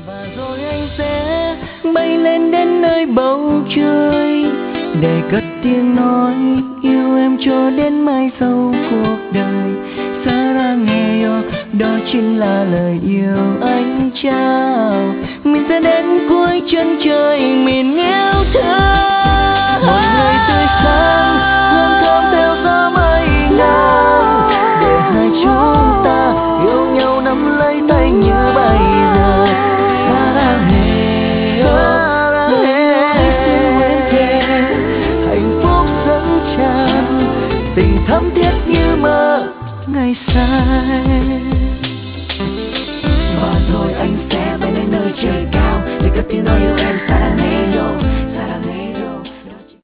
Và rồi anh sẽ bay lên đến nơi bầu trời để cất tiếng nói yêu em cho đến mai sau cuộc đời. Sarangeyo, đó chính là lời yêu anh trao. Mình sẽ đến cuối chân trời mình yêu thương. Một ngày tươi sáng hương thơm theo gió mây ngang, để hai chúng ta yêu nhau nắm lấy tay như bây giờ. Sarangeyo, hạnh phúc dâng tràn, tình thắm thiết như mơ ngày say. Và rồi anh sẽ bay lên nơi trời cao để cất tiếng nói yêu em. Sarangeyo.